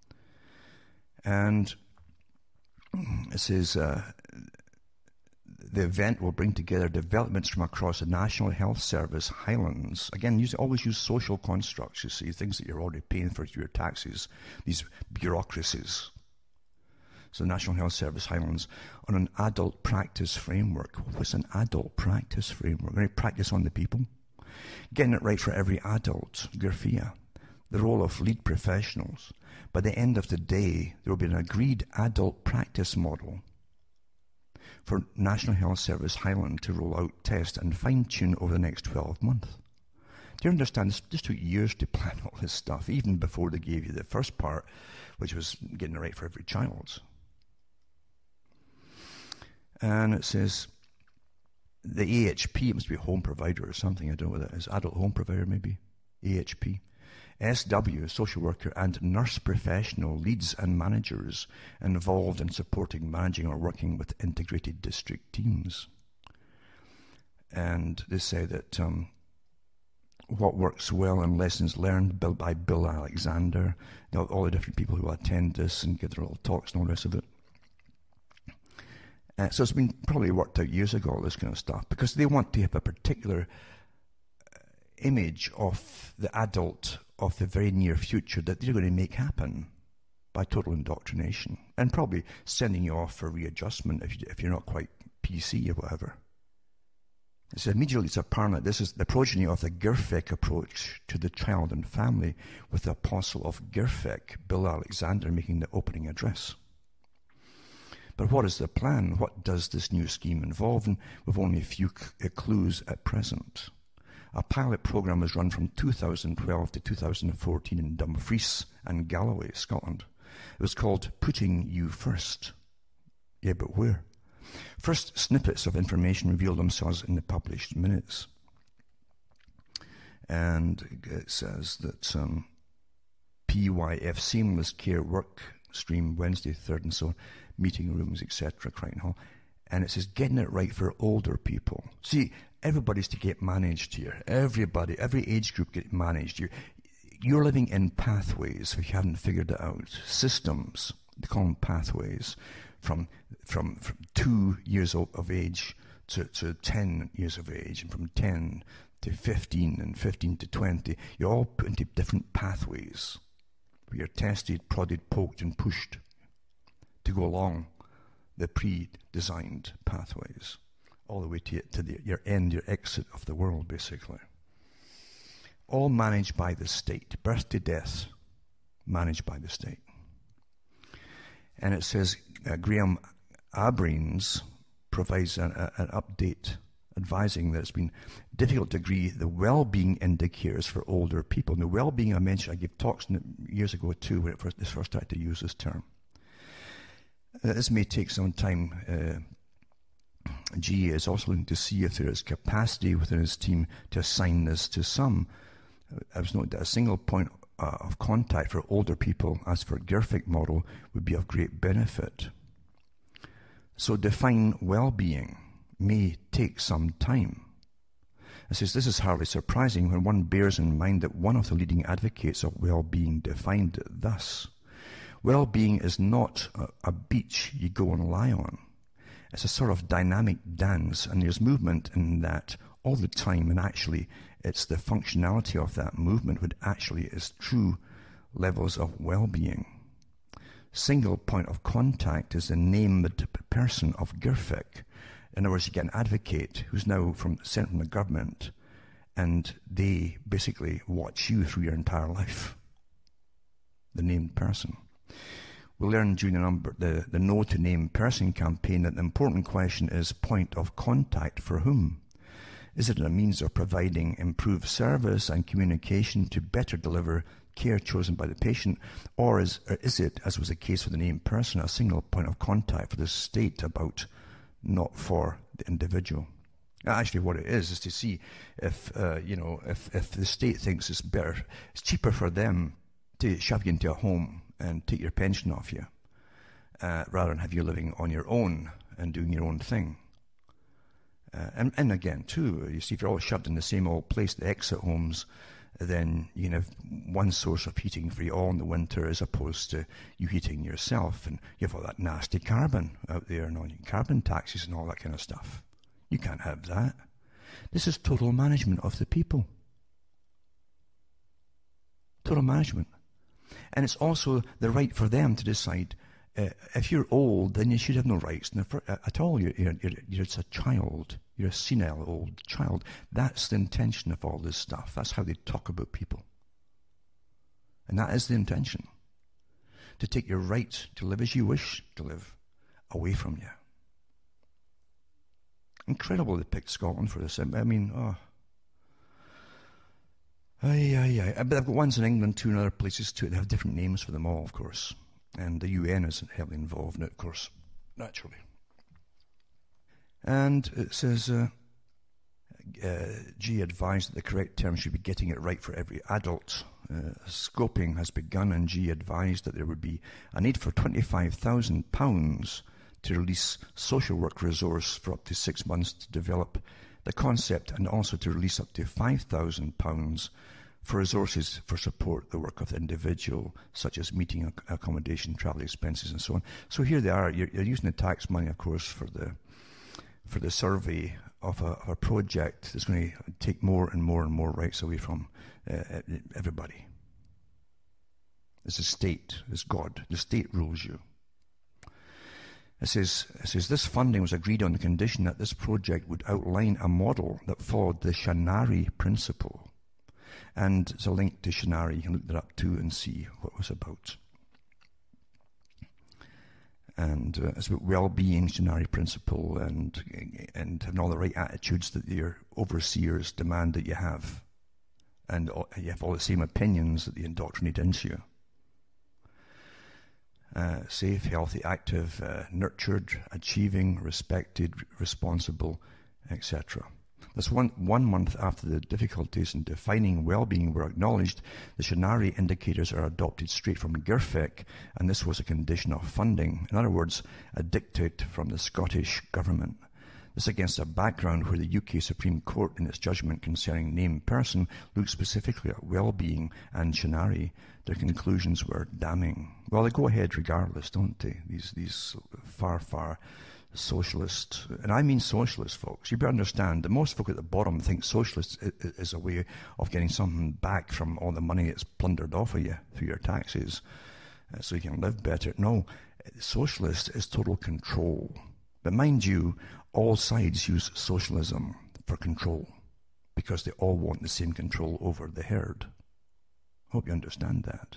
And it says, uh, the event will bring together developments from across the National Health Service Highlands. Again, use, always use social constructs, you see, things that you're already paying for through your taxes, these bureaucracies. So the National Health Service Highlands on an adult practice framework. What's an adult practice framework? We're going to practice on the people. Getting it right for every adult, GIRFIA. The role of lead professionals. By the end of the day, there will be an agreed adult practice model for National Health Service Highland to roll out, test and fine-tune over the next twelve months. Do you understand? This, this took years to plan all this stuff, even before they gave you the first part, which was getting it right for every child. And it says, the A H P, it must be a home provider or something, I don't know what that is, adult home provider maybe, A H P. S W, social worker and nurse professional leads and managers involved in supporting, managing or working with integrated district teams. And they say that um, what works well and lessons learned built by Bill Alexander, you know, all the different people who attend this and give their little talks and all the rest of it. Uh, so it's been probably worked out years ago, all this kind of stuff, because they want to have a particular uh, image of the adult of the very near future that they're going to make happen by total indoctrination and probably sending you off for readjustment if, you, if you're not quite P C or whatever. It's immediately it's apparent that this is the progeny of the GIRFIC approach to the child and family, with the apostle of GIRFIC, Bill Alexander, making the opening address. But what is the plan? What does this new scheme involve? And we've only a few c- clues at present. A pilot program was run from two thousand twelve to two thousand fourteen in Dumfries and Galloway, Scotland. It was called Putting You First. Yeah, but where? First snippets of information reveal themselves in the published minutes. And it says that um, P Y F, Seamless Care Work Stream, Wednesday, third and so on, meeting rooms, et cetera, Crichton Hall. And it says, getting it right for older people. See, everybody's to get managed here. Everybody, every age group get managed. You're, you're living in pathways, if you haven't figured it out. Systems, they call them pathways, from from, from two years of, of age to, to ten years of age, and from ten to fifteen, and fifteen to twenty. You're all put into different pathways, where you're tested, prodded, poked, and pushed to go along the pre-designed pathways, all the way to, to the, your end, your exit of the world, basically. All managed by the state, birth to death, managed by the state. And it says, uh, Graham Abrines provides an, a, an update advising that it's been difficult to agree the well-being indicators for older people. And the well-being I mentioned, I gave talks years ago too, when it first, this first started to use this term. Uh, this may take some time. Uh, G A is also looking to see if there is capacity within his team to assign this to some. I was noting that a single point uh, of contact for older people, as for GIRFIC model, would be of great benefit. So define well-being may take some time. It says this is hardly surprising when one bears in mind that one of the leading advocates of well-being defined it thus. Well-being is not a, a beach you go and lie on. It's a sort of dynamic dance, and there's movement in that all the time, and actually it's the functionality of that movement which actually is true levels of well-being. Single point of contact is the named person of Girfik. In other words, you get an advocate who's now from sent from the government, and they basically watch you through your entire life. The named person. We learned during the, number, the, the No to Name Person campaign that the important question is point of contact for whom? Is it a means of providing improved service and communication to better deliver care chosen by the patient, or is, or is it, as was the case with the named person, a single point of contact for the state about, not for the individual? Actually, what it is is to see if uh, you know if if the state thinks it's better, it's cheaper for them to shove you into a home and take your pension off you, uh, rather than have you living on your own and doing your own thing. Uh, and, and again, too, you see, if you're all shoved in the same old place, the exit homes, then you can have one source of heating for you all in the winter as opposed to you heating yourself. And you have all that nasty carbon out there and all your carbon taxes and all that kind of stuff. You can't have that. This is total management of the people. Total management. And it's also the right for them to decide, uh, if you're old, then you should have no rights at all. You're, you're, you're, you're just a child. You're a senile old child. That's the intention of all this stuff. That's how they talk about people. And that is the intention. To take your right to live as you wish to live away from you. Incredible they picked Scotland for this. I mean, oh. Aye, aye, aye. But I've got ones in England too and other places too. They have different names for them all, of course. And the U N isn't heavily involved in it, of course, naturally. And it says, uh, uh, G advised that the correct term should be getting it right for every adult. Uh, scoping has begun, and G advised that there would be a need for twenty-five thousand pounds to release social work resource for up to six months to develop the concept, and also to release up to five thousand pounds for resources for support the work of the individual, such as meeting, accommodation, travel expenses, and so on. So here they are. You're, you're using the tax money, of course, for the for the survey of a, of a project that's going to take more and more and more rights away from uh, everybody. It's the state. It's God. The state rules you. It says, it says, this funding was agreed on the condition that this project would outline a model that followed the Shanari principle. And there's a link to Shanari. You can look that up too and see what it was about. And uh, it's about well-being, Shanari principle, and and having all the right attitudes that your overseers demand that you have. And all, you have all the same opinions that they indoctrinate into you. Uh, safe, healthy, active, uh, nurtured, achieving, respected, responsible, et cetera. That's one, one month after the difficulties in defining well-being were acknowledged, the Shanari indicators are adopted straight from Girfik, and this was a condition of funding. In other words, a dictate from the Scottish government. This against a background where the U K Supreme Court, in its judgment concerning named person, looked specifically at well-being and Shanari. Their conclusions were damning. Well, they go ahead regardless, don't they? These these far, far socialist, and I mean socialist folks. You better understand that most folk at the bottom think socialist is a way of getting something back from all the money that's plundered off of you through your taxes, uh, so you can live better. No, socialist is total control. But mind you, all sides use socialism for control because they all want the same control over the herd. Hope you understand that.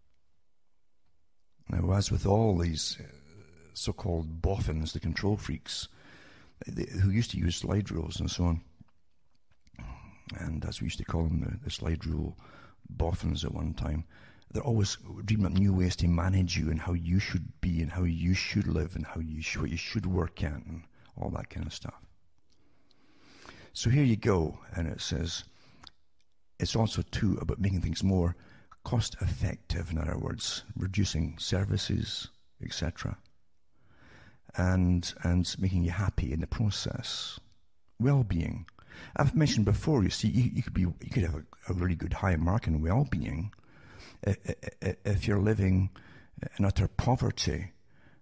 Now, as with all these uh, so-called boffins, the control freaks, they, who used to use slide rules and so on, and as we used to call them, the, the slide rule boffins at one time, they're always dreaming up new ways to manage you and how you should be and how you should live and how you should, what you should work at and all that kind of stuff. So here you go, and it says it's also too about making things more cost effective, in other words, reducing services, et cetera, and and making you happy in the process. Well-being. I've mentioned before. You see, you, you could be you could have a, a really good high mark in well-being if you're living in utter poverty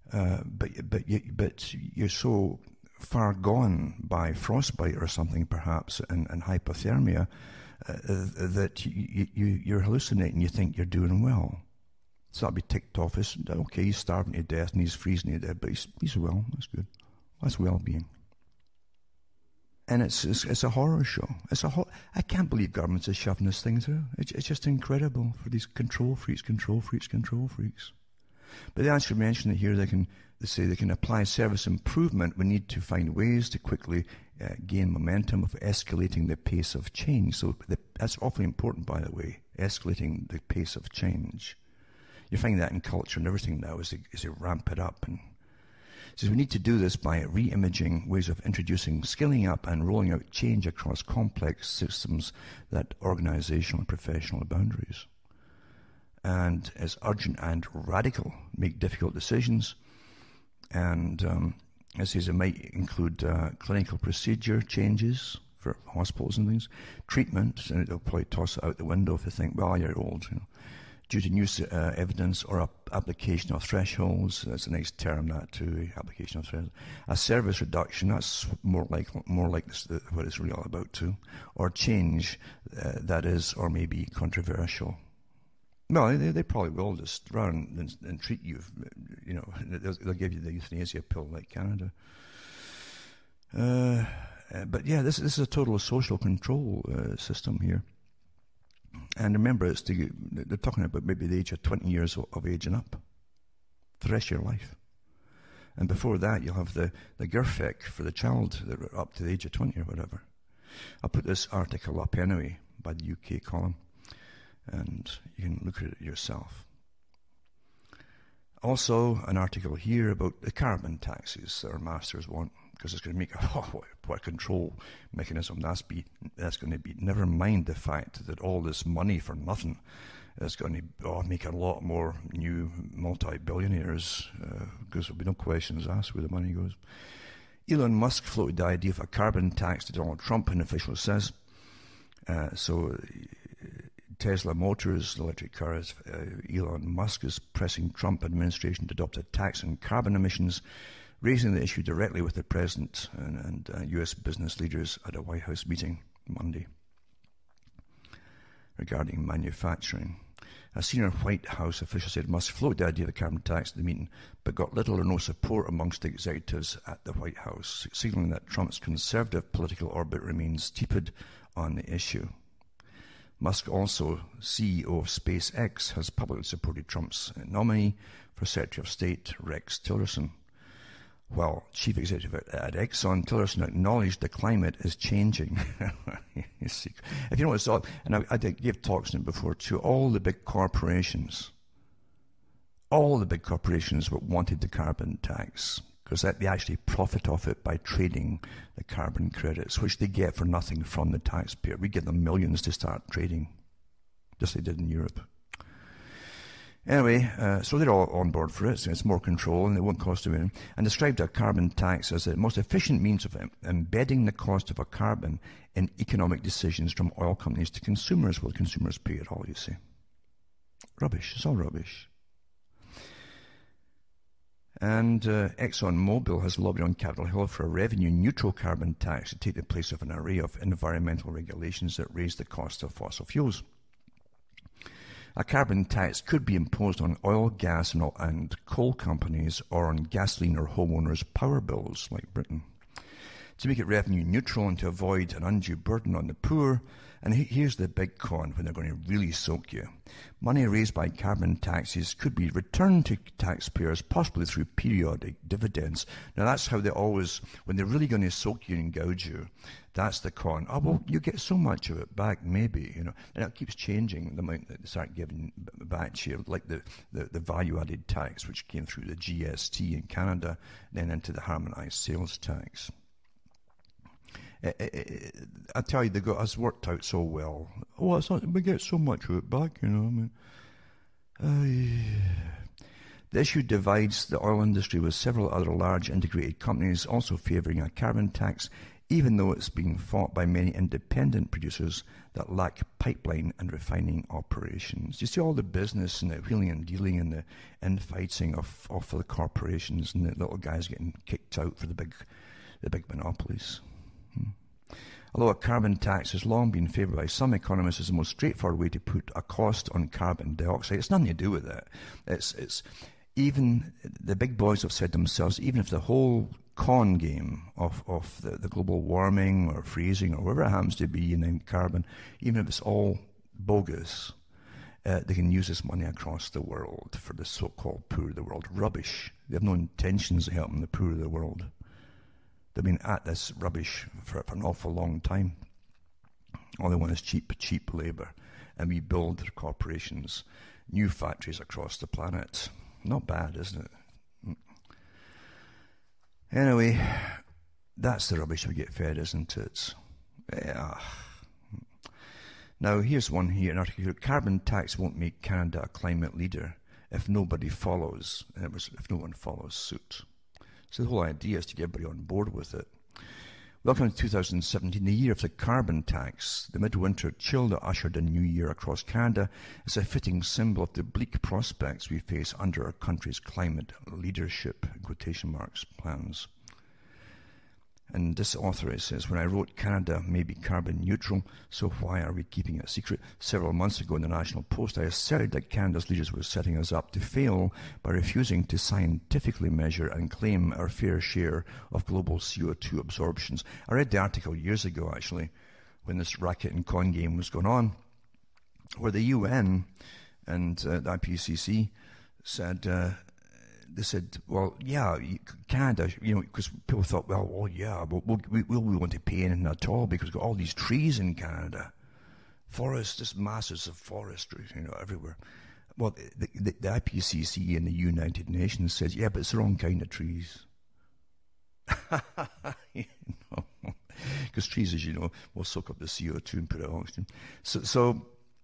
Uh, but but you, but you're so far gone by frostbite or something, perhaps, and, and hypothermia, uh, that you, you, you're hallucinating. You think you're doing well. So that'll be ticked off as, okay, he's starving to death and he's freezing to death, but he's, he's well. That's good. That's well-being. And it's, it's it's a horror show. It's a ho- I can't believe governments are shoving this thing through. It's, it's just incredible for these control freaks, control freaks, control freaks. But they actually mention that here they can they say they can apply service improvement. We need to find ways to quickly uh, gain momentum of escalating the pace of change. So the, that's awfully important, by the way, escalating the pace of change. You find that in culture and everything now as they, as they ramp it up. And says we need to do this by re-imaging ways of introducing, scaling up and rolling out change across complex systems that organizational and professional boundaries. And as urgent and radical, make difficult decisions. And um, it says it might include uh, clinical procedure changes for hospitals and things, treatment, and they'll probably toss it out the window if they think, well, you're old, you know, due to new uh, evidence or a, application of thresholds. That's a nice term, that too, application of thresholds. A service reduction, that's more like more like this, the, what it's really all about too. Or change, uh, that is, or maybe controversial. Well, they, they probably will just rather than, than treat you, you know, they'll, they'll give you the euthanasia pill like Canada. Uh, uh, but yeah, this, this is a total social control uh, system here. And remember, it's to, they're talking about maybe the age of twenty years of age and up, for the rest of your life. And before that, you'll have the, the G I R F E C for the child that are up to the age of twenty or whatever. I'll put this article up anyway by the U K column, and you can look at it yourself. Also, an article here about the carbon taxes that our masters want, because it's going to make a oh, what, what a control mechanism that's be that's going to be. Never mind the fact that all this money for nothing is going to oh, make a lot more new multi-billionaires, uh, because there'll be no questions asked where the money goes. Elon Musk floated the idea of a carbon tax to Donald Trump, an official says. Uh, so. Tesla Motors, the electric cars, uh, Elon Musk is pressing Trump administration to adopt a tax on carbon emissions, raising the issue directly with the president and, and uh, U S business leaders at a White House meeting Monday regarding manufacturing. A senior White House official said Musk floated the idea of a carbon tax at the meeting, but got little or no support amongst the executives at the White House, signaling that Trump's conservative political orbit remains tepid on the issue. Musk, also C E O of SpaceX, has publicly supported Trump's nominee for Secretary of State, Rex Tillerson. While Chief Executive at Exxon, Tillerson acknowledged the climate is changing. If you notice, and I, I gave talks on it before too, all the big corporations, all the big corporations wanted the carbon tax, because they actually profit off it by trading the carbon credits, which they get for nothing from the taxpayer. We give them millions to start trading, just like they did in Europe. Anyway, uh, so they're all on board for it. So it's more control and it won't cost them anything. And described a carbon tax as the most efficient means of embedding the cost of a carbon in economic decisions from oil companies to consumers. Well, consumers pay it all, you see. Rubbish. It's all rubbish. And uh, ExxonMobil has lobbied on Capitol Hill for a revenue-neutral carbon tax to take the place of an array of environmental regulations that raise the cost of fossil fuels. A carbon tax could be imposed on oil, gas, and, and coal companies, or on gasoline or homeowners' power bills, like Britain, to make it revenue-neutral and to avoid an undue burden on the poor. And here's the big con when they're going to really soak you. Money raised by carbon taxes could be returned to taxpayers, possibly through periodic dividends. Now, that's how they always, when they're really going to soak you and gouge you, that's the con. Oh, well, you get so much of it back, maybe, you know. And it keeps changing the amount that they start giving back to you, like the, the, the value-added tax, which came through the G S T in Canada, then into the harmonized sales tax. I, I, I tell you, they got us worked out so well. Oh, it's not, we get so much of it back, you know. I mean, uh, the issue divides the oil industry, with several other large integrated companies also favouring a carbon tax, even though it's being fought by many independent producers that lack pipeline and refining operations. You see all the business and the wheeling and dealing and the infighting of, of the corporations and the little guys getting kicked out for the big, the big monopolies. Hmm. Although a carbon tax has long been favoured by some economists as the most straightforward way to put a cost on carbon dioxide, it's nothing to do with it. It's, it's, even the big boys have said themselves, even if the whole con game of, of the, the global warming or freezing or whatever it happens to be in the carbon, even if it's all bogus, uh, they can use this money across the world for the so-called poor of the world. Rubbish. They have no intentions of helping the poor of the world. They've been at this rubbish for, for an awful long time. All they want is cheap, cheap labour. And we build their corporations, new factories across the planet. Not bad, isn't it? Anyway, that's the rubbish we get fed, isn't it? Yeah. Now, here's one here, an article here. Carbon tax won't make Canada a climate leader if nobody follows, and it was if no one follows suit. So the whole idea is to get everybody on board with it. Welcome to two thousand seventeen, the year of the carbon tax. The midwinter chill that ushered in New Year across Canada is a fitting symbol of the bleak prospects we face under our country's climate leadership, in quotation marks, plans. And this author says, when I wrote Canada may be carbon neutral, so why are we keeping it secret? Several months ago in the National Post, I asserted that Canada's leaders were setting us up to fail by refusing to scientifically measure and claim our fair share of global C O two absorptions. I read the article years ago, actually, when this racket and con game was going on, where the U N and uh, the I P C C said... Uh, They said, well, yeah, Canada, you know, because people thought, well, oh, yeah, but we'll, we, we'll, we won't pay anything at all because we've got all these trees in Canada. Forests, just masses of forestry, you know, everywhere. Well, the, the, the I P C C and the United Nations says, yeah, but it's the wrong kind of trees. You know, because trees, as you know, will soak up the C O two and put out oxygen. So, so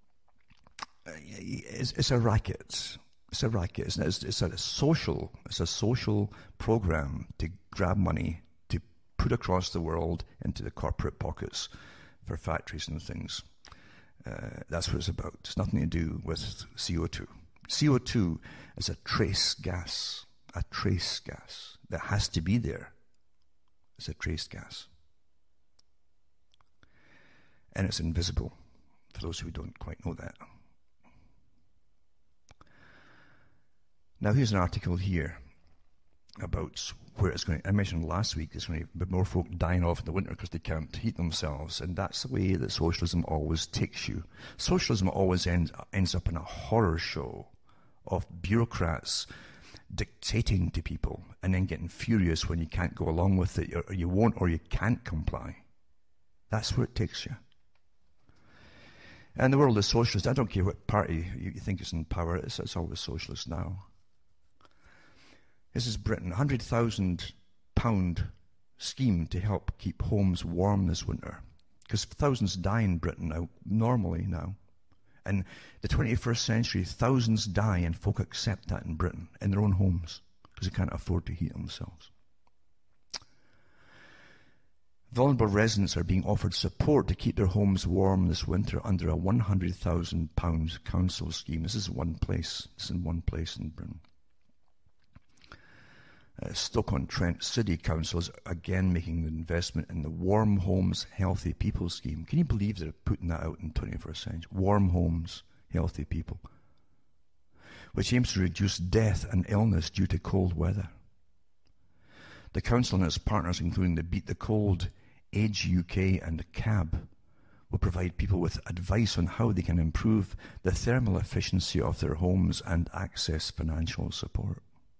it's, it's a racket. It's a racket. It's, it's, it's a social. It's a social program to grab money to put across the world into the corporate pockets for factories and things. Uh, that's what it's about. It's nothing to do with C O two. C O two is a trace gas. A trace gas that has to be there. It's a trace gas, and it's invisible. For those who don't quite know that. Now, here's an article here about where it's going to, I mentioned last week, there's going to be more folk dying off in the winter because they can't heat themselves, and that's the way that socialism always takes you. Socialism always ends, ends up in a horror show of bureaucrats dictating to people and then getting furious when you can't go along with it, or you won't, or you can't comply. That's where it takes you. And the world is socialist. I don't care what party you think is in power, it's, it's always socialist now. This is Britain, one hundred thousand pound scheme to help keep homes warm this winter. Because thousands die in Britain now, normally now. And the twenty-first century, thousands die and folk accept that in Britain, in their own homes, because they can't afford to heat themselves. Vulnerable residents are being offered support to keep their homes warm this winter under a one hundred thousand pound council scheme. This is one place. This is in one place in Britain. Uh, Stoke-on-Trent City Council is again making an investment in the Warm Homes Healthy People scheme. Can you believe they're putting that out in the twenty-first century? Warm Homes Healthy People, which aims to reduce death and illness due to cold weather. The council and its partners, including the Beat the Cold, Age U K and C A B, will provide people with advice on how they can improve the thermal efficiency of their homes and access financial support.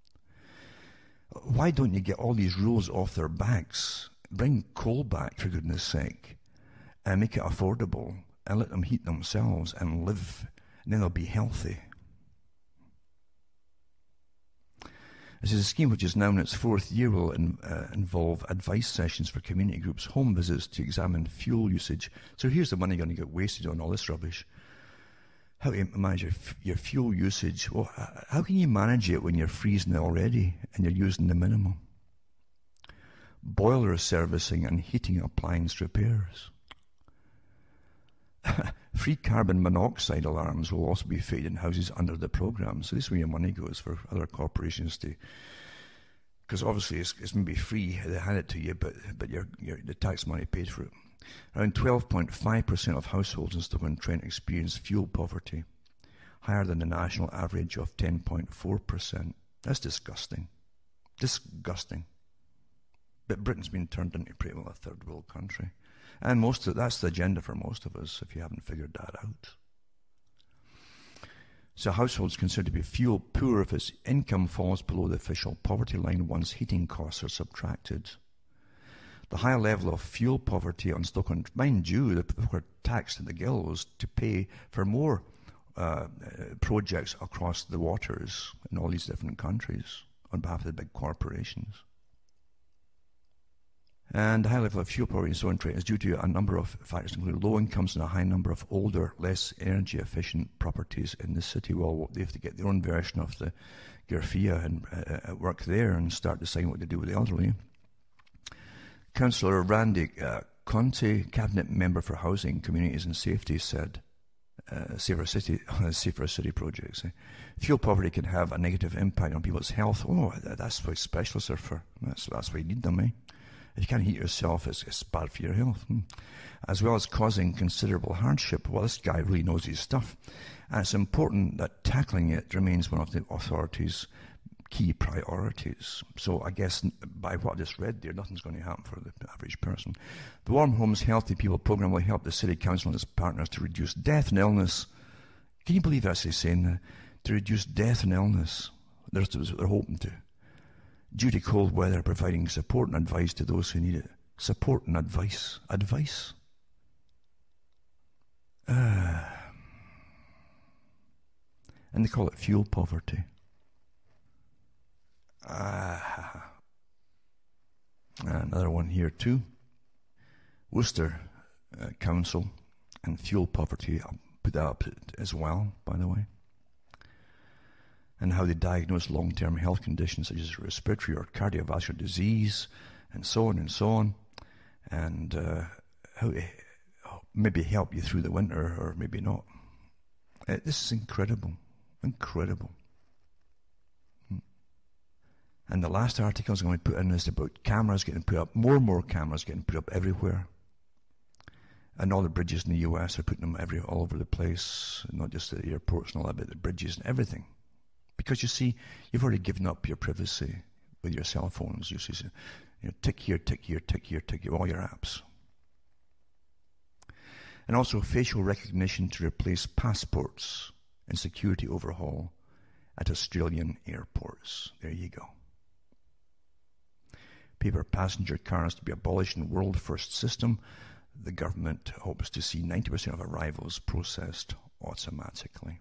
Why don't you get all these rules off their backs? Bring coal back, for goodness sake, and make it affordable, and let them heat themselves and live, and then they'll be healthy. This is a scheme which is now in its fourth year, will in, uh, involve advice sessions for community groups, home visits to examine fuel usage. So here's the money going to get wasted on all this rubbish. How to manage your, your fuel usage. Well, how can you manage it when you're freezing it already and you're using the minimum? boiler servicing and heating appliance repairs. Free carbon monoxide alarms will also be fitted in houses under the programme. So this is where your money goes for other corporations to, because obviously it's, it's maybe free, they hand it to you, but but your, your the tax money paid for it. Around twelve point five percent of households in Stoke-on-Trent experience fuel poverty, higher than the national average of ten point four percent. That's disgusting. Disgusting. But Britain's been turned into pretty well a third world country. And most of that's the agenda for most of us, if you haven't figured that out. So households considered to be fuel poor if its income falls below the official poverty line once heating costs are subtracted. The high level of fuel poverty on Stoke-on-Trent, mind you, they were taxed in the gills to pay for more uh, projects across the waters in all these different countries on behalf of the big corporations. And the high level of fuel poverty in Stoke-on-Trent is due to a number of factors, including low incomes and a high number of older, less energy-efficient properties in the city. Well, they have to get their own version of the Garfia and uh, work there and start deciding what to do with the elderly. Councillor Randy uh, Conte, Cabinet Member for Housing, Communities and Safety, said, uh, Safer City, Safer City projects, eh? Fuel poverty can have a negative impact on people's health. Oh, that's what specialists are for. That's, that's why you need them, eh? If you can't heat yourself, it's, it's bad for your health. Hmm. As well as causing considerable hardship. Well, this guy really knows his stuff. And it's important that tackling it remains one of the authorities' key priorities. So I guess by what I just read there, nothing's going to happen for the average person. The Warm Homes Healthy People programme will help the City Council and its partners to reduce death and illness. Can you believe that's saying that? To reduce death and illness. That's what they're hoping to. Due to cold weather, providing support and advice to those who need it. Support and advice. Advice? Uh, and they call it fuel poverty. Uh, another one here too. Worcester uh, Council and fuel poverty. I'll put that up as well, by the way. And how they diagnose long-term health conditions such as respiratory or cardiovascular disease, and so on and so on, and uh, how to maybe help you through the winter or maybe not. Uh, this is incredible, incredible. Hmm. And the last article is going to put in is about cameras getting put up, more and more cameras getting put up everywhere. And all the bridges in the U S are putting them every all over the place, not just the airports and all that, but the bridges and everything. Because you see, you've already given up your privacy with your cell phones. You see, you know, tick here, tick here, tick here, tick here, all your apps. And also facial recognition to replace passports and security overhaul at Australian airports. There you go. Paper passenger cars to be abolished in world first system. The government hopes to see ninety percent of arrivals processed automatically.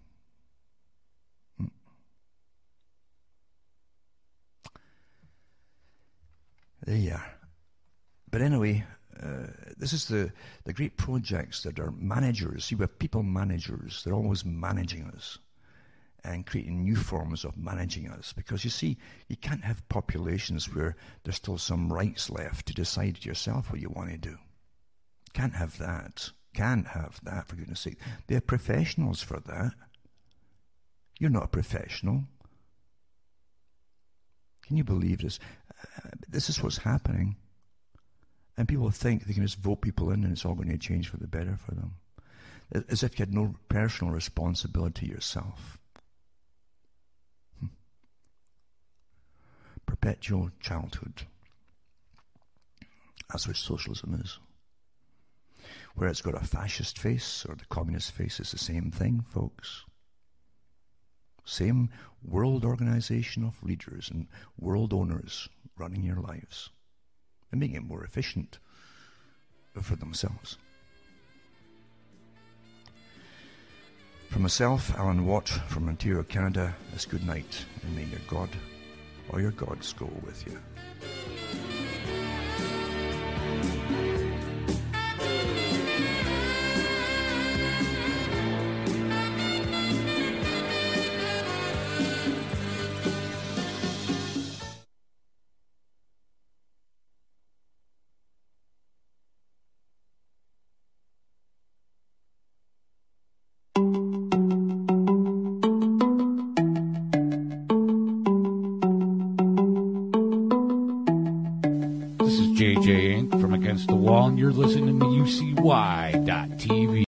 There you are. But anyway, uh, this is the, the great projects that are managers. See, we have people managers. They're always managing us and creating new forms of managing us. Because you see, you can't have populations where there's still some rights left to decide yourself what you want to do. Can't have that. Can't have that, for goodness sake. They're professionals for that. You're not a professional. Can you believe this? Uh, this is what's happening. And people think they can just vote people in and it's all going to change for the better for them. As if you had no personal responsibility yourself. Hmm. Perpetual childhood. That's what socialism is. Where it's got a fascist face or the communist face, it's the same thing, folks. Same world organization of leaders and world owners running your lives and making it more efficient for themselves. From myself, Alan Watt, from Ontario, Canada, it's good night, and may your God or your gods go with you. J J Incorporated from Against the Wall, and you're listening to U C Y dot T V.